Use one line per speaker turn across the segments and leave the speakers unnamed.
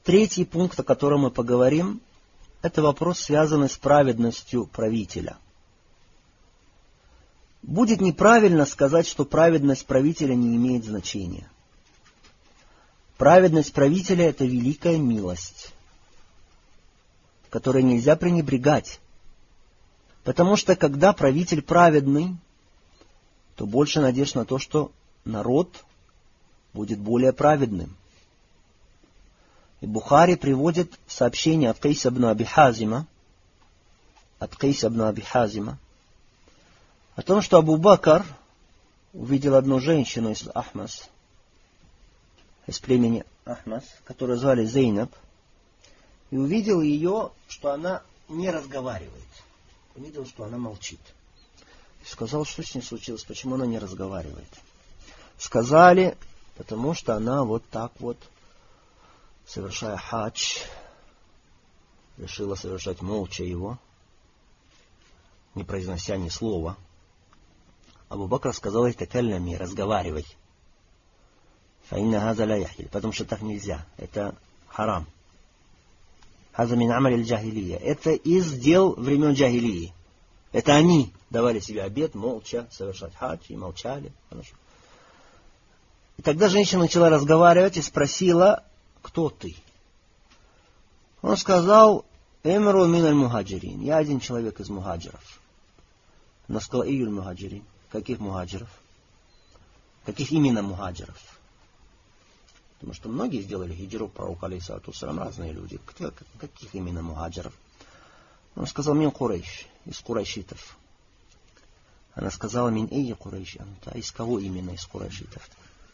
Третий пункт, о котором мы поговорим, это вопрос, связанный с праведностью правителя. Будет неправильно сказать, что праведность правителя не имеет значения. Праведность правителя – это великая милость, которой нельзя пренебрегать. Потому что, когда правитель праведный, то больше надежд на то, что народ будет более праведным. И Бухари приводит сообщение от Кайса ибн Аби Хазима, о том, что Абу Бакр увидел одну женщину из Ахмас, из племени Ахмас, которую звали Зейнаб, и увидел ее, что она не разговаривает. Увидел, что она молчит. И сказал, что с ней случилось, почему она не разговаривает. Сказали, потому что она вот так вот, совершая хадж, решила совершать молча его, не произнося ни слова. Абу Бакр сказал ей: «Такаллями, разговаривай». «Фаинна хаза ла яхиль», потому что так нельзя, это харам. «Хаза мин амаль аль-джахилия», это из дел времен джахилии. Это они давали себе обет молча совершать хадж и молчали. Хорошо. И тогда женщина начала разговаривать и спросила: «Кто ты?» Он сказал: «Эмру мин аль-мухаджирин», я один человек из мухаджиров. Она сказала: «Июль мухаджирин». Каких мухаджиров? Каких именно мухаджиров? Потому что многие сделали хиджру пророку алейхиссалату вассалям, разные люди. Каких именно мухаджиров? Он сказал: «Мин Курейш», из курайшитов. Она сказала: «Мин эй Курейш анта», из кого именно из курайшитов?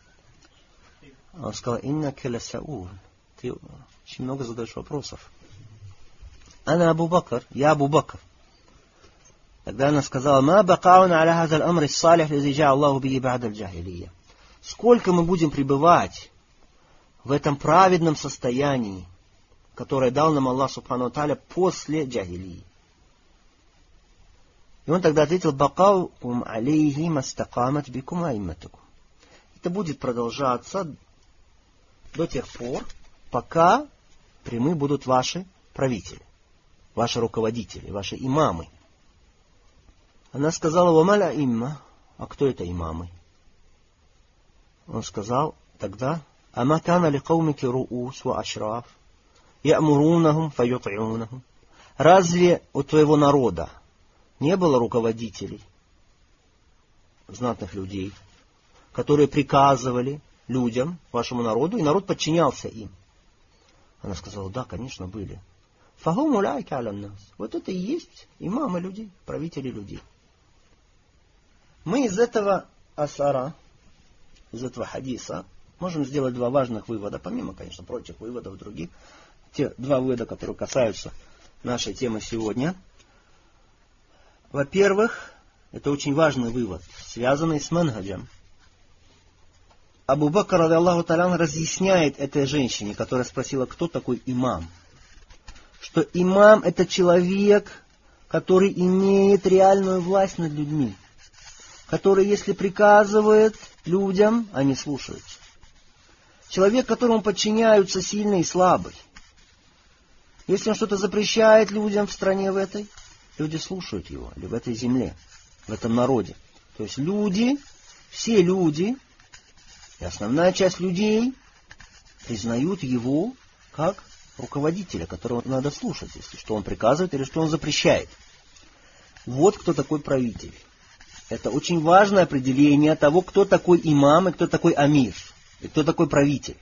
Он сказал: «Иннака ла Саул», ты очень много задаешь вопросов. «Ана Абу Бакр», я Абу Бакр. Тогда она сказала: «Ма бакауна аля хаза аль-амр ас-салих лази джа Аллаху биhi ба'да аль-джахилия». Сколько мы будем пребывать в этом праведном состоянии, которое дал нам Аллах субхану ва тааля после джахилии. И он тогда ответил: «Бакаукум алейхи мастакамат бикум аимматукум». Это будет продолжаться до тех пор, пока прямы будут ваши правители, ваши руководители, ваши имамы. Она сказала: «Вамаля имма», а кто это имамы? Он сказал тогда: «Ама кана ли каумики руус ва ашраф, я'мурунахум фают'унахум». Разве у твоего народа не было руководителей, знатных людей, которые приказывали людям, вашему народу, и народ подчинялся им? Она сказала: «Да, конечно, были». «Фахум уляйка аля нас». Вот это и есть имамы людей, правители людей. Мы из этого асара, из этого хадиса, можем сделать два важных вывода, помимо, конечно, прочих выводов других. Те два вывода, которые касаются нашей темы сегодня. Во-первых, это очень важный вывод, связанный с манхаджем. Абу Бакр, ради Аллаху та'аля, разъясняет этой женщине, которая спросила, кто такой имам, что имам — это человек, который имеет реальную власть над людьми, который, если приказывает людям, они слушаются. Человек, которому подчиняются сильный и слабый. Если он что-то запрещает людям в стране в этой, люди слушают его, или в этой земле, в этом народе. То есть люди, все люди, и основная часть людей признают его как руководителя, которого надо слушать, если что он приказывает или что он запрещает. Вот кто такой правитель. Это очень важное определение того, кто такой имам и кто такой амир, и кто такой правитель.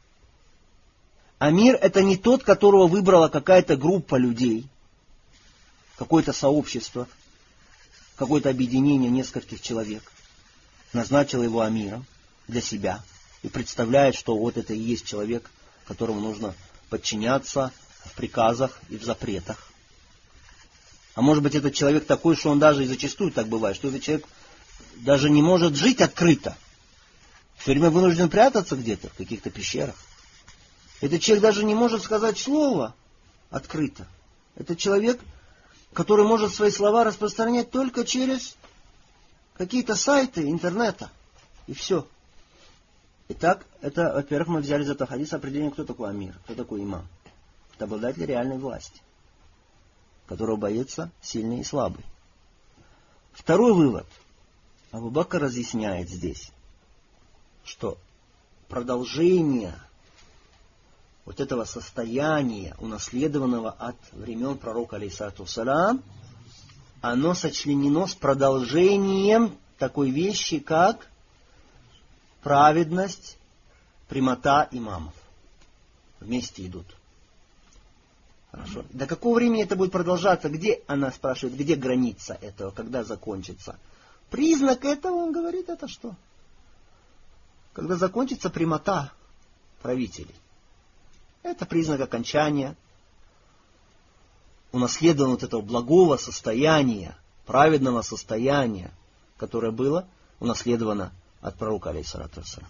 Амир — это не тот, которого выбрала какая-то группа людей, какое-то сообщество, какое-то объединение нескольких человек, назначило его амиром для себя и представляет, что вот это и есть человек, которому нужно подчиняться в приказах и в запретах. А может быть, этот человек такой, что он даже и зачастую так бывает, что этот человек даже не может жить открыто. Все время вынужден прятаться где-то, в каких-то пещерах. Этот человек даже не может сказать слово открыто. Это человек, который может свои слова распространять только через какие-то сайты интернета. И все. Итак, это, во-первых, мы взяли из этого хадиса определение, кто такой амир, кто такой имам. Это обладатель реальной власти, которого боится сильный и слабый. Второй вывод. Абу Бакр разъясняет здесь, что продолжение вот этого состояния, унаследованного от времен пророка алейхиссалату вассалям, оно сочленено с продолжением такой вещи, как праведность, прямота имамов. Вместе идут. Хорошо. До какого времени это будет продолжаться? Где, она спрашивает, где граница этого, когда закончится? Признак этого, он говорит, это что? Когда закончится прямота правителей. Это признак окончания, унаследования вот этого благого состояния, праведного состояния, которое было унаследовано от пророка, алейхиссалату вассалям.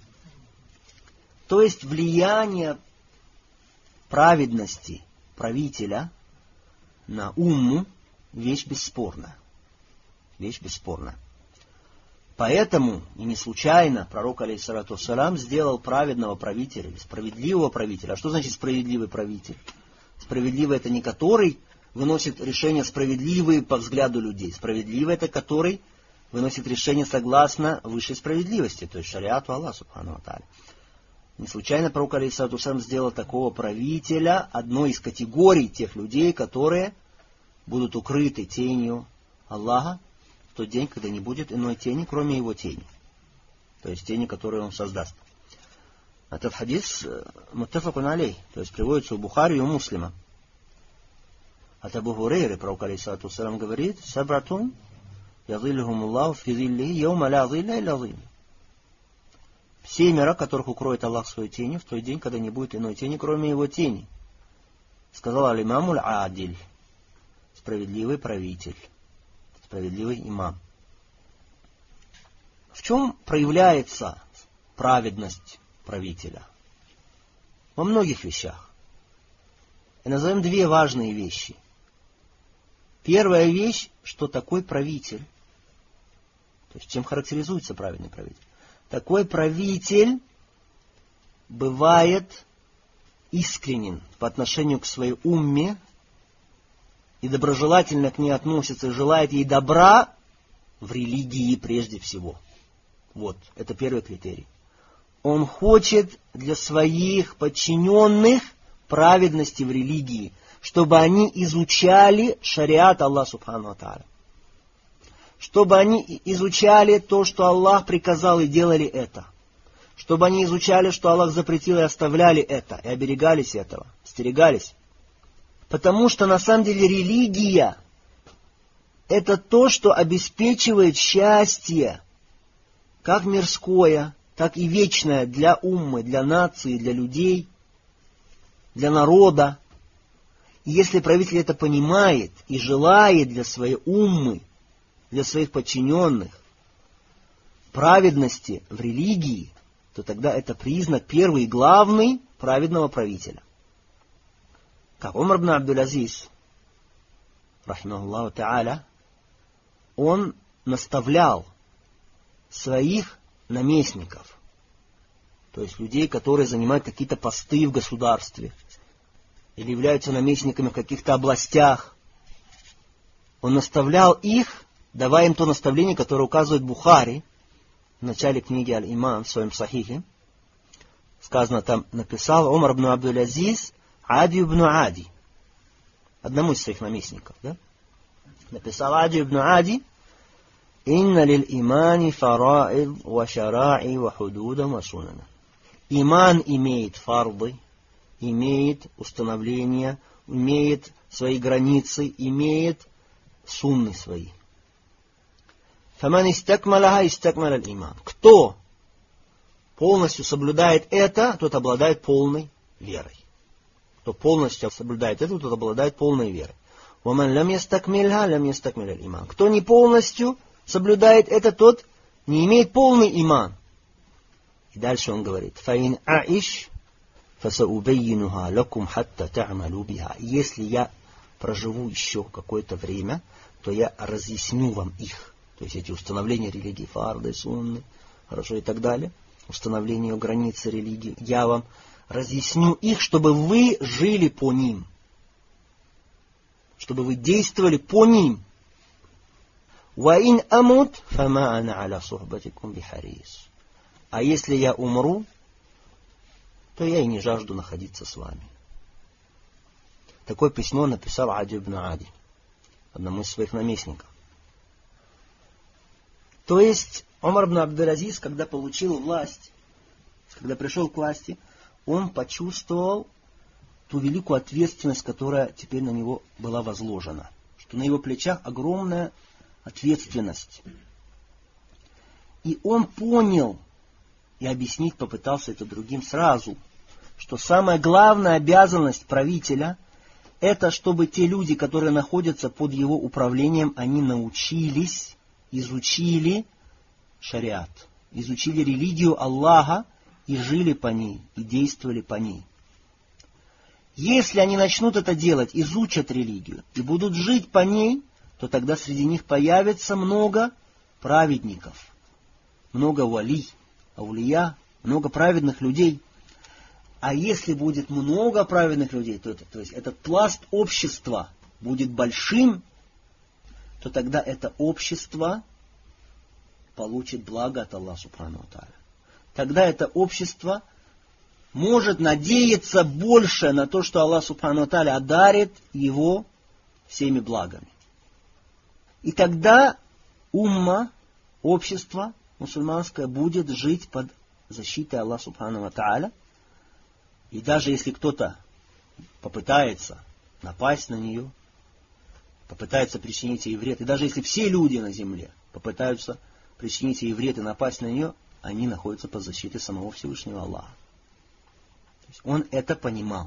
То есть влияние праведности правителя на умму вещь бесспорная. Вещь бесспорная. Поэтому, и не случайно, пророк, алейхиссалату вассалям, сделал праведного правителя, или справедливого правителя. А что значит справедливый правитель? Справедливый — это не который выносит решения справедливые по взгляду людей. Справедливый — это который выносит решения согласно высшей справедливости, то есть шариату Аллаха субхану ва тааля. Не случайно пророк, алейхиссалату вассалям, сделал такого правителя одной из категорий тех людей, которые будут укрыты тенью Аллаха в тот день, когда не будет иной тени, кроме его тени. То есть тени, которые он создаст. Этот хадис муттафакун алейх, то есть приводится у Бухари и у Муслима. От Абу Хурейры пророк, алейхиссалату вассалям, говорит: «Сабратун язиллюхум Аллаху фи зиллихи йаума ла зилля илля зилля». 7, которых укроет Аллах своей тенью в тот день, когда не будет иной тени, кроме его тени. Сказал аль-имамуль адиль, справедливый правитель, справедливый имам. В чем проявляется праведность правителя? Во многих вещах. И назовем 2 важные вещи. Первая вещь, что такой правитель, то есть чем характеризуется праведный правитель? Такой правитель бывает искренен по отношению к своей умме и доброжелательно к ней относится и желает ей добра в религии прежде всего. Вот, это первый критерий. Он хочет для своих подчиненных праведности в религии, чтобы они изучали шариат Аллаха субхану ва тааля. Чтобы они изучали то, что Аллах приказал, и делали это. Чтобы они изучали, что Аллах запретил, и оставляли это, и оберегались этого, остерегались. Потому что на самом деле религия — это то, что обеспечивает счастье, как мирское, так и вечное для уммы, для нации, для людей, для народа. И если правитель это понимает и желает для своей уммы, для своих подчиненных праведности в религии, то тогда это признак первый и главный праведного правителя. Как Умар ибн Абдул-Азиз, рахимахуллаху тааля, он наставлял своих наместников, то есть людей, которые занимают какие-то посты в государстве или являются наместниками в каких-то областях. Он наставлял их, давая им то наставление, которое указывает Бухари в начале книги Аль-Имам в своем Сахихе. Сказано там, написал Умар ибн Абдул-Азиз Ади ибн Ади, одному из своих наместников, да? Написал Ади ибн Ади: «Инна лил имани фараид ва шараи ва худуда ва сунана». Иман имеет фарды, имеет установления, имеет свои границы, имеет сунны свои. «Фаман истакмаляха истакмаля аль-иман». Кто полностью соблюдает это, тот обладает полной верой. Кто полностью соблюдает это, тот обладает полной верой. «Ваман лям ястакмильха лям ястакмиль аль-иман». Кто не полностью соблюдает это, тот не имеет полный иман. И дальше он говорит: «Фаин аиш фасаубейнуха лакум хатта та'малу биха». Если я проживу еще какое-то время, то я разъясню вам их. То есть эти установления религии, фарды, сунны, хорошо, и так далее. установлению границы религии. Я вам разъясню их, чтобы вы жили по ним. Чтобы вы действовали по ним. وَإِنْ أَمُتْ فَمَا أَنَا عَلَى صُحْبَتِكُمْ بِحَرِيصٍ. А если я умру, то я и не жажду находиться с вами. Такое письмо написал Ади ибн Ади, одному из своих наместников. То есть Умар ибн Абдул-Азиз, когда получил власть, когда пришел к власти, он почувствовал ту великую ответственность, которая теперь на него была возложена. Что на его плечах огромная ответственность. И он понял, и объяснить попытался это другим сразу, что самая главная обязанность правителя — это чтобы те люди, которые находятся под его управлением, они научились, изучили шариат, изучили религию Аллаха и жили по ней, и действовали по ней. Если они начнут это делать, изучат религию и будут жить по ней, то тогда среди них появится много праведников, много вали, аулия, много праведных людей. А если будет много праведных людей, то есть этот пласт общества будет большим, то тогда это общество получит благо от Аллаха Субхану ва Тааля. Тогда это общество может надеяться больше на то, что Аллах Субхану ва Тааля одарит его всеми благами. И тогда умма, общество мусульманское будет жить под защитой Аллаха Субхану ва Тааля. И даже если кто-то попытается напасть на нее, попытается причинить ей вред, и даже если все люди на земле попытаются причинить ей вред и напасть на нее, они находятся под защитой самого Всевышнего Аллаха. То есть он это понимал.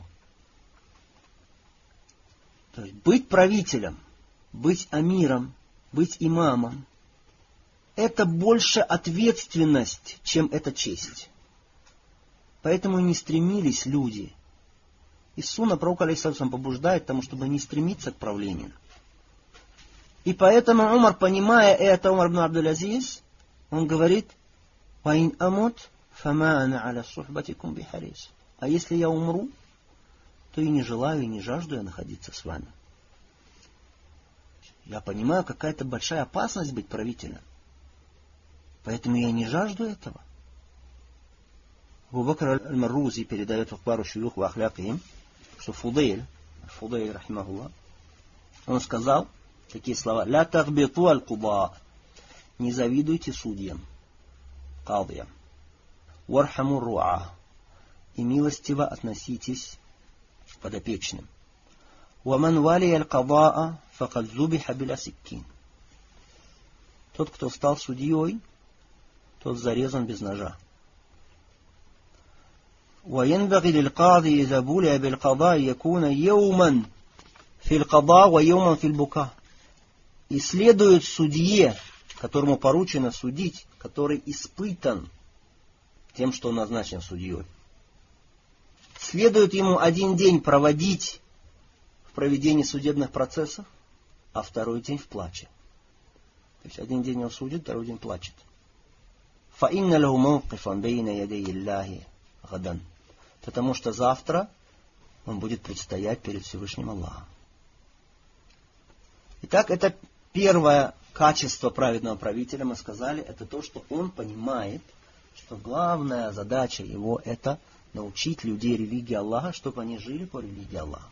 То есть быть правителем, быть амиром, быть имамом — это больше ответственность, чем это честь. Поэтому и не стремились люди. И сунна пророка алейхиссалям побуждает к тому, чтобы не стремиться к правлению. И поэтому Умар, понимая это, Умар ибн Абдул-Азиз, он говорит: «Ваин амут, фама ана аля сухбатикум бихарис». А если я умру, то и не желаю, и не жажду я находиться с вами. Я понимаю, какая-то большая опасность быть правителем. Поэтому я не жажду этого. Абу Бакр аль-Маррузи передает в Ахбару шуюх ва ахлякихим, что Фудейль, рахимахуллах, он сказал такие слова: «Ля тахбиту аль-куда», не завидуйте судьям, кадиям, вархаму руа, и милостиво относитесь к подопечным. Ваман вали аль-кадаа факад зубиха биля сиккин. Тот, кто стал судьей, тот зарезан без ножа. وينبغي للقاضي إذا بُلِيَ بالقضاء يكون يوما في القضاء ويوما في البكاء. И следует судье, которому поручено судить, который испытан тем, что он назначен судьей. Следует ему один день проводить в проведении судебных процессов, а второй день в плаче. То есть один день он судит, второй день плачет. فَإِنَّ لَهُ مَوْقِفًا بَيْنَ يَدَيِ اللَّهِ غَدًا. Потому что завтра он будет предстоять перед Всевышним Аллахом. Итак, это первое качество праведного правителя, мы сказали, это то, что он понимает, что главная задача его — это научить людей религии Аллаха, чтобы они жили по религии Аллаха.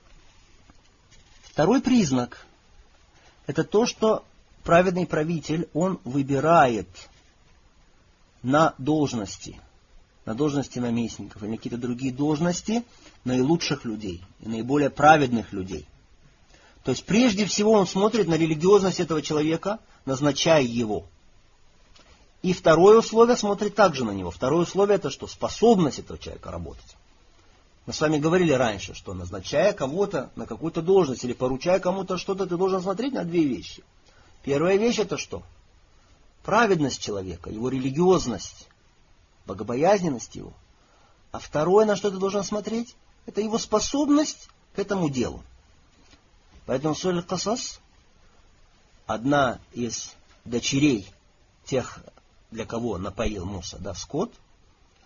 Второй признак — это то, что праведный правитель, он выбирает на должности наместников или какие-то другие должности наилучших людей и наиболее праведных людей. То есть прежде всего он смотрит на религиозность этого человека, назначая его. И второе условие смотрит также на него. Второе условие — это что? Способность этого человека работать. Мы с вами говорили раньше, что назначая кого-то на какую-то должность или поручая кому-то что-то, ты должен смотреть на две вещи. Первая вещь — это что? Праведность человека, его религиозность, богобоязненность его. А второе, на что ты должен смотреть, это его способность к этому делу. Поэтому Сура Аль-Касас, одна из дочерей тех, для кого напоил Муса, скот,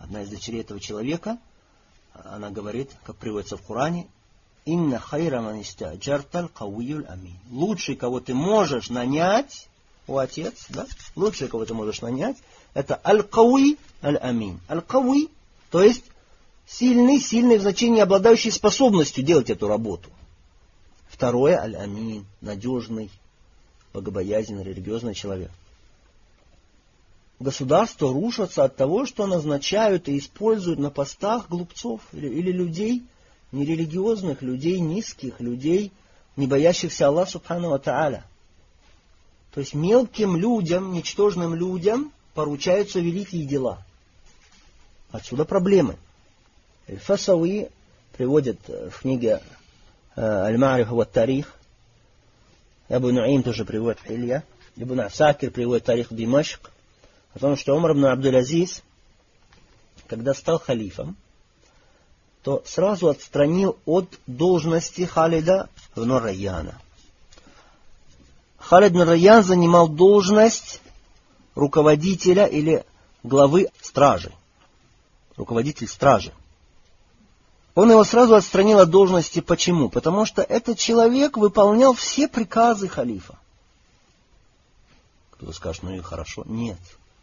одна из дочерей этого человека, она говорит, как приводится в Коране, «Инна хайра ман истаджарталь кавиюль амин». Лучший, кого ты можешь нанять, о отец, да? Лучший, кого ты можешь нанять, это аль-кауи аль-амин. Аль-кауи, то есть сильный в значении обладающий способностью делать эту работу. Второе, аль-амин, надежный, богобоязненный, религиозный человек. Государства рушатся от того, что назначают и используют на постах глупцов или людей нерелигиозных, людей низких, людей, не боящихся Аллаха Субхану ва Тааля. То есть мелким людям, ничтожным людям поручаются великие дела. Отсюда проблемы. Аль-Фасауи приводит в книге Аль-Ма'риф ва Тарих, Абу Нуаим тоже приводит в Хилья, Ибн Асакир приводит Тарих Димашк, о том, что Умар ибн Абдуль-Азиз, когда стал халифом, то сразу отстранил от должности Халида ибн Райяна. Халид ибн Райян занимал должность руководителя или главы стражи, руководитель стражи. Он его сразу отстранил от должности. Почему? Потому что этот человек выполнял все приказы халифа. Кто-то скажет, ну и хорошо. Нет.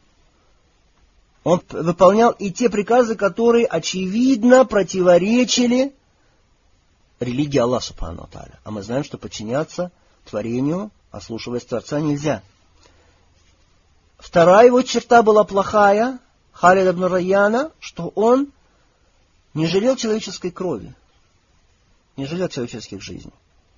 Он выполнял и те приказы, которые очевидно противоречили религии Аллаха Субхану ва Тааля. А мы знаем, что подчиняться творению, ослушиваясь Творца, нельзя. Вторая его черта была плохая, Халид ибн Райяна, что он не жалел человеческой крови, не жалел человеческих жизней.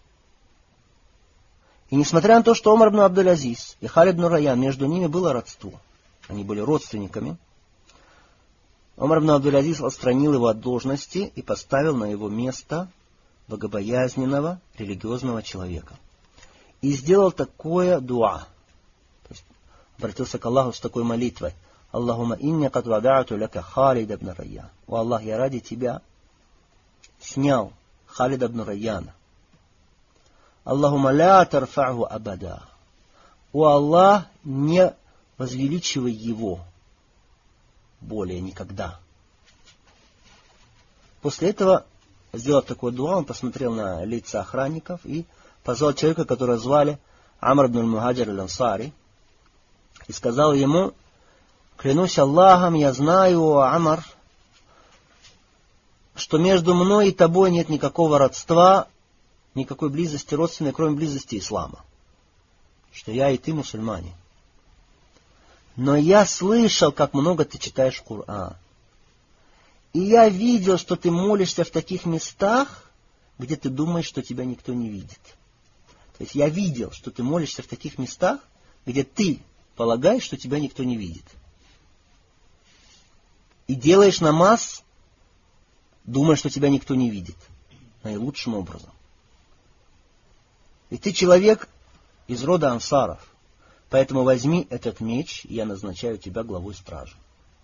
И несмотря на то, что Умар ибн Абдуль-Азиз и Халид ибн Райян, между ними было родство, они были родственниками, Умар ибн Абдуль-Азиз отстранил его от должности и поставил на его место богобоязненного, религиозного человека. И сделал такое дуа. То есть обратился к Аллаху с такой молитвой. Аллахума инни кад вадa'ту лака Халид ибн Райян. О Аллах, я ради тебя снял Халида ибн Райяна. Аллахума ля тарфa'ху абада. О Аллах, не возвеличивай его более никогда. После этого, сделав такой дуа, он посмотрел на лица охранников и позвал человека, которого звали Амр ибн аль-Мухаджир аль-Ансари, и сказал ему: клянусь Аллахом, я знаю, о Амар, что между мной и тобой нет никакого родства, никакой близости родственной, кроме близости ислама. Что я и ты мусульмане. Но я слышал, как много ты читаешь Коран. И я видел, что ты молишься в таких местах, где ты думаешь, что тебя никто не видит. То есть я видел, что ты молишься в таких местах, где ты полагаешь, что тебя никто не видит. И делаешь намаз, думая, что тебя никто не видит. Наилучшим образом. И ты человек из рода ансаров. Поэтому возьми этот меч, и я назначаю тебя главой стражи.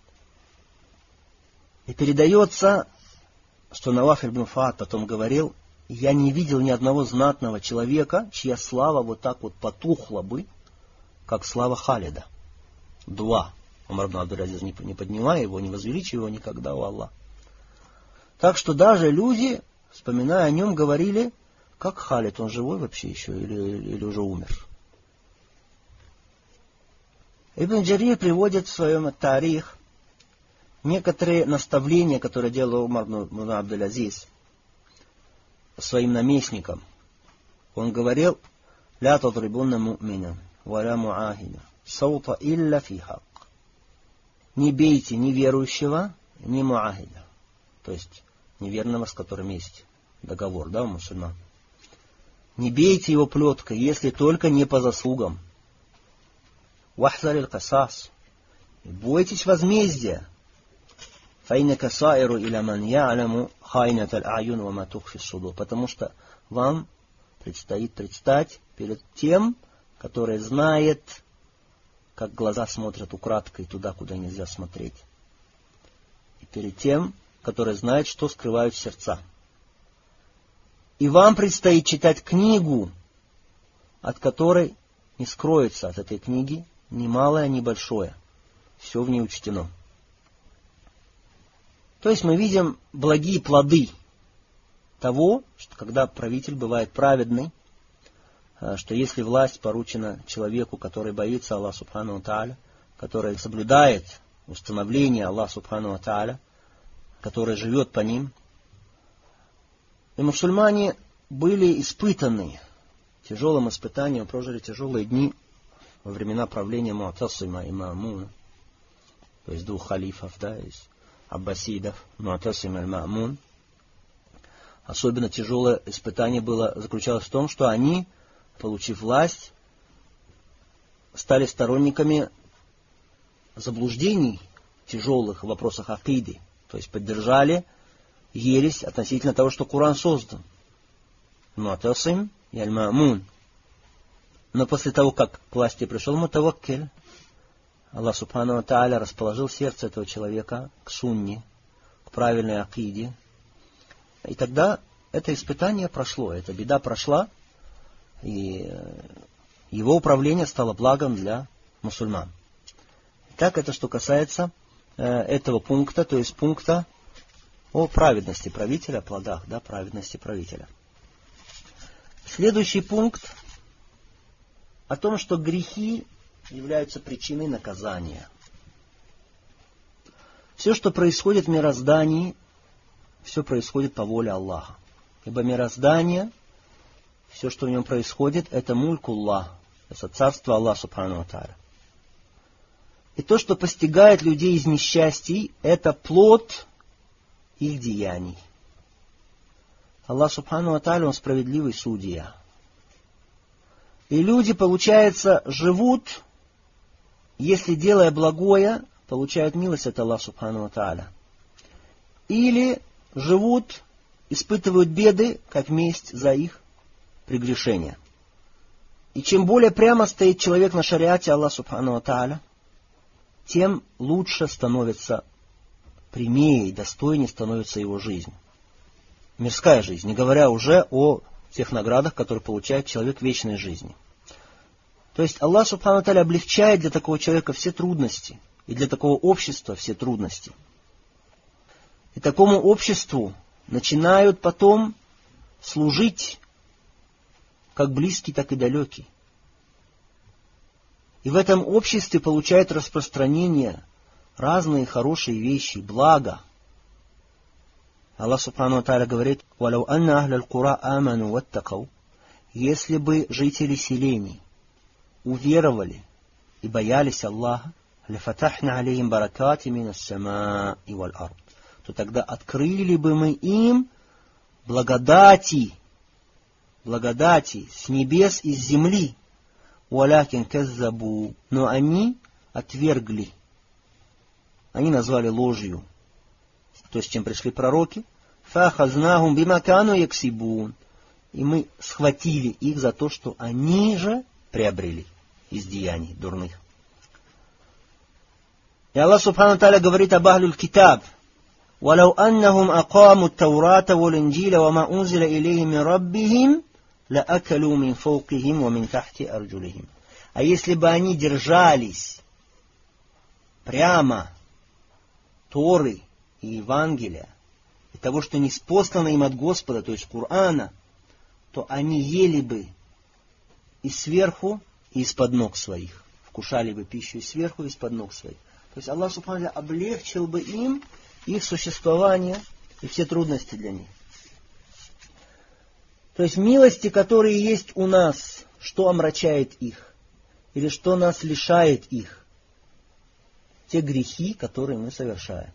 И передается, что Наваф ибн Фаад потом говорил: я не видел ни одного знатного человека, чья слава вот так вот потухла бы, как слава Халида. Дуа. Умар ибн Абдуль-Азиз, не поднимая его, не возвеличивая его никогда, о Аллах. Так что даже люди, вспоминая о нем, говорили: как Халид, он живой вообще еще или уже умер? Ибн Джарир приводит в своем Тарих некоторые наставления, которые делал Умар ибн Абдуль-Азиз своим наместникам. Он говорил: «Ля тадрибунна му'мина, ва ля му'ахида, саута илля фи хак». Не бейте ни верующего, ни му'ахида, то есть неверного, с которым есть договор, да, у мусульман. Не бейте его плеткой, если только не по заслугам. Вахзарил касас. Бойтесь возмездия. Файна касаиру иля ман я'ламу хайнат аль-аюн ва ма тухфи ас-суdur. Потому что вам предстоит предстать перед тем, который знает, как глаза смотрят украдкой туда, куда нельзя смотреть. И перед тем, который знает, что скрывают сердца. И вам предстоит читать книгу, от которой не скроется от этой книги ни малое, ни большое. Все в ней учтено. То есть мы видим благие плоды того, что когда правитель бывает праведный, что если власть поручена человеку, который боится Аллаха Субхану ва Тааля, который соблюдает установление Аллаха Субхану ва Тааля, который живет по ним. И мусульмане были испытаны тяжелым испытанием, прожили тяжелые дни во времена правления Му'тасима и Ма'муна, то есть двух халифов, из аббасидов, Му'тасим и Ма'мун. Особенно тяжелое испытание заключалось в том, что они, получив власть, стали сторонниками заблуждений тяжелых в вопросах акиды, то есть поддержали ересь относительно того, что Коран создан. Му'тасим и Аль-Ма'мун. Но после того, как к власти пришел Мутаваккиль, Аллах Субхану ва Тааля расположил сердце этого человека к сунне, к правильной акиде. И тогда это испытание прошло, эта беда прошла, и его управление стало благом для мусульман. Так, это что касается этого пункта, то есть пункта о праведности правителя, о плодах праведности правителя. Следующий пункт о том, что грехи являются причиной наказания. Все, что происходит в мироздании, все происходит по воле Аллаха. Ибо мироздание, все, что в нем происходит, это мулькуллах, это царство Аллаха Субхану ва Тааля. И то, что постигает людей из несчастий, это плод их деяний. Аллах Субхану ва Тааля, Он справедливый судья. И люди, получается, живут, если делая благое, получают милость от Аллаха Субхану ва Тааля. Или живут, испытывают беды, как месть за их прегрешения. И чем более прямо стоит человек на шариате Аллаха Субхану ва Тааля, тем лучше становится, прямее и достойнее становится его жизнь. Мирская жизнь, не говоря уже о тех наградах, которые получает человек в вечной жизни. То есть Аллах Субхану ва Тааля облегчает для такого человека все трудности, и для такого общества все трудности. И такому обществу начинают потом служить как близкий, так и далекий. И в этом обществе получают распространение разные хорошие вещи, блага. Аллах Субхану ва Тааля говорит: «Валяу анна ахля аль-кура аману ваттакау», если бы жители селений уверовали и боялись Аллаха, «лафатахна алейхим баракати мин ас-самаи валь ард», то тогда открыли бы мы им благодати с небес и с земли. «Валякин каззабу», но они отвергли. Они назвали ложью то, с чем пришли пророки. «Фахазнахум бима кану яксибун», и мы схватили их за то, что они же приобрели из деяний дурных. И Аллах Субхану ва Тааля говорит об ахлюль китаб: «Валау аннахум акаму ат-таурата вал-инджиля ва ма унзиля илейхим мин раббихим лаакалу мин фавкихим ва мин тахти арджулихим». А если бы они держались прямо Торы и Евангелия, и того, что ниспослано им от Господа, то есть Корана, то они ели бы и сверху, и из-под ног своих. Вкушали бы пищу и сверху, и из-под ног своих. То есть Аллах Субхану ва Тааля облегчил бы им их существование и все трудности для них. То есть милости, которые есть у нас, что омрачает их? Или что нас лишает их? Те грехи, которые мы совершаем.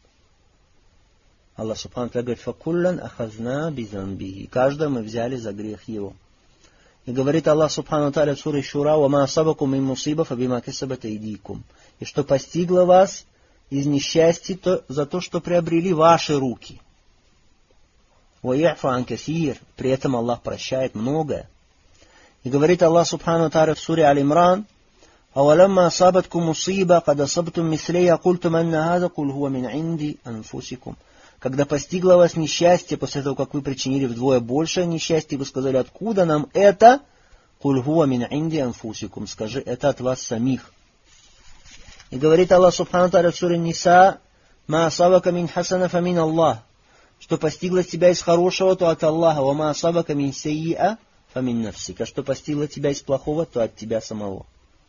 Аллах Субхану ва Тааля говорит: «Факуллан ахазна бизанбихи». Каждого мы взяли за грех его. И говорит Аллах Субхану ва Тааля в суре Шура: «Ва ма асабакум мин мусиба фабима касабат айдикум». И что постигло вас из несчастья, то за то, что приобрели ваши руки. «Ва я'фу ан касир». При этом Аллах прощает многое. И говорит Аллах Субхану ва Тааля в суре Аль-Имран: «Аваламма асабаткум мусиба кад асабтум мислея культум анна хаза куль хуа мин инди анфусикум». Когда постигло вас несчастье, после того, как вы причинили вдвое большее несчастье, вы сказали: «Откуда нам это?» «Куль хуа мин инди анфусикум». Скажи: это от вас самих. И говорит Аллах Субхану ва Тааля в суре Ниса: ма асабака мин хасана фамин Аллах. Что постигло тебя из хорошего, то от Аллаха. Ва ма асабака мин сайиа фамин нафсика. Что постигло тебя из плохого, то от тебя самого.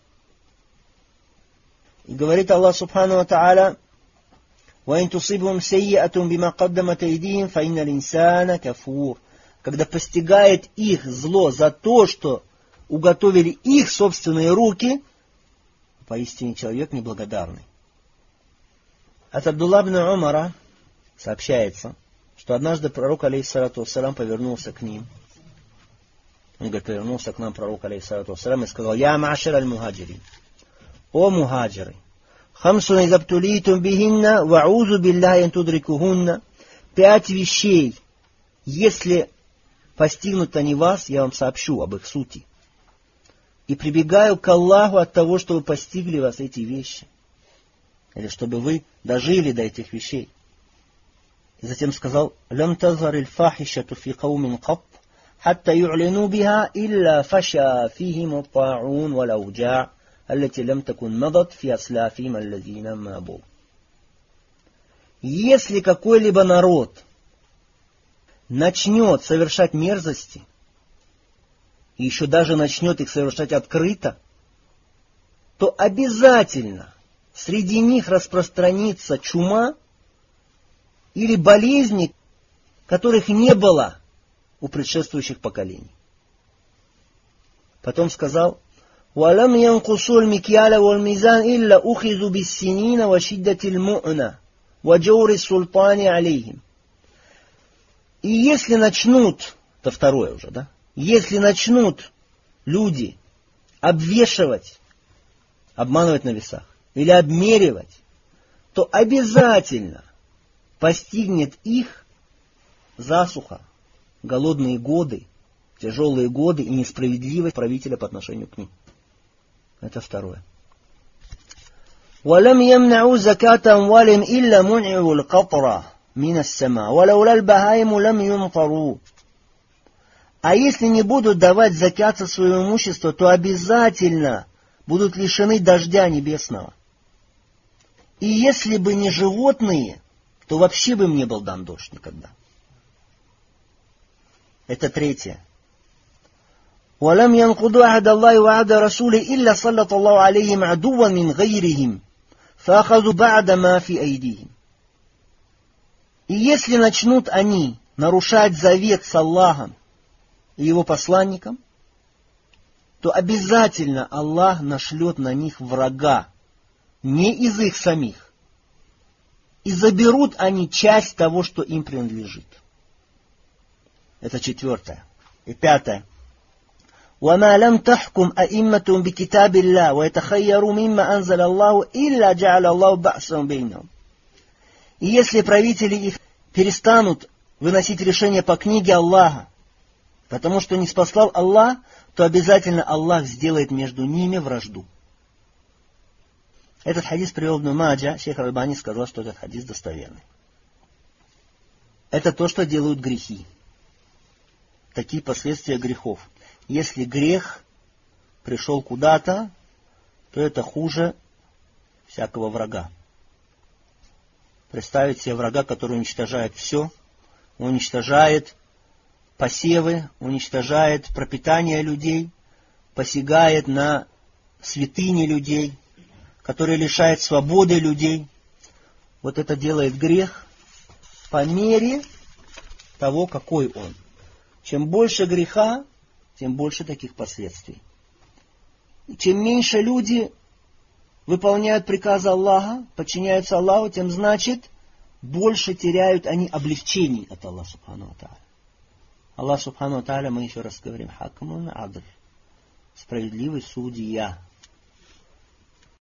И говорит Аллах субхану ва тааля: وَإِن تُصِبْهُمْ سَيِّئَةٌ بِمَا قَدَّمَتْ أَيْدِيهِمْ فَإِنَّ الْإِنسَانَ كَفُورٌ. Когда постигает их зло за то, что уготовили их собственные руки, поистине человек неблагодарный. От Абдулла ибн Умара сообщается, что однажды пророк, алейхиссалату вассалям, повернулся к ним. Он говорит, повернулся к нам пророк, алейхиссалату вассалям, и сказал: «Я ма'шар аль-мухаджирин». О мухаджиры! «Хамсун изабтулитум бихинна, ва'узу биллахи ан тудрикухунна». 5 вещей, если постигнут они вас, я вам сообщу об их сути. И прибегаю к Аллаху от того, чтобы постигли вас эти вещи. Или чтобы вы дожили до этих вещей. И затем сказал: «Лям тазар иль-фахишату фи каумин каб, хатта ю'лину биха, илля фаша фихим ат-та'ун вал-ауджа', аллати лям такун мадат фи аслафим аллазина мабу». Если какой-либо народ начнет совершать мерзости, и еще даже начнет их совершать открыто, то обязательно среди них распространится чума или болезни, которых не было у предшествующих поколений. Потом сказал: «Валам янкусу аль-микьяля валь-мизан илля ухизу биссинина ва шиддатил му'на ва джаури султани алейхим». И если начнут, это второе уже, да? Если начнут люди обвешивать, обманывать на весах или обмеривать, то обязательно постигнет их засуха, голодные годы, тяжелые годы и несправедливость правителя по отношению к ним. Это второе. وَلَمْ يَمْنَعُوا زَكَاةَ أَمْوَالِهِمْ إِلَّا مُنْعِوُوا الْقَطْرَ مِنَ السَّمَاءِ وَلَوْلَا الْبَهَائِمُ لَمْ يُمْطَرُوا. А если не будут давать закят со своего имущества, то обязательно будут лишены дождя небесного. И если бы не животные, то вообще бы им не был дан дождь никогда. Это третье. وَلَمْ يَنْقُضُوا عَهْدَ اللَّهِ وَعَهْدَ رَسُولِهِ إِلَّا سَلَّطَ اللَّهُ عَلَيْهِمْ عَدُوًّا مِنْ غَيْرِهِمْ فَأَخَذُوا بَعْدَ مَا فِي أَيْدِيهِمْ. И если начнут они нарушать завет с Аллахом и его посланником, то обязательно Аллах нашлет на них врага, не из их самих. И заберут они часть того, что им принадлежит. Это четвертое. И пятое. وَمَا لَمْ تَحْكُمْ أَئِمَّةٌ بِكِتَابِ اللَّهِ وَيَتَخَيَّرُوا مِمَّا أَنزَلَ اللَّهُ إِلَّا جَعَلَ اللَّهُ بَأْسًا بَيْنَهُمْ. И если правители их перестанут выносить решения по книге Аллаха, потому что не спаслал Аллах, то обязательно Аллах сделает между ними вражду. Этот хадис привел Ибн Маджа. Шейх Аль-Альбани сказал, что этот хадис достоверный. Это то, что делают грехи. Такие последствия грехов. Если грех пришел куда-то, то это хуже всякого врага. Представить себе врага, который уничтожает все, уничтожает посевы, уничтожает пропитание людей, посягает на святыни людей, который лишает свободы людей. Вот это делает грех по мере того, какой он. Чем больше греха, тем больше таких последствий. И чем меньше люди выполняют приказы Аллаха, подчиняются Аллаху, тем значит, больше теряют они облегчений от Аллаха Субхану ва Тааля. Аллах Субхану ва Тааля, мы еще раз говорим, хакмун адл, справедливый судья.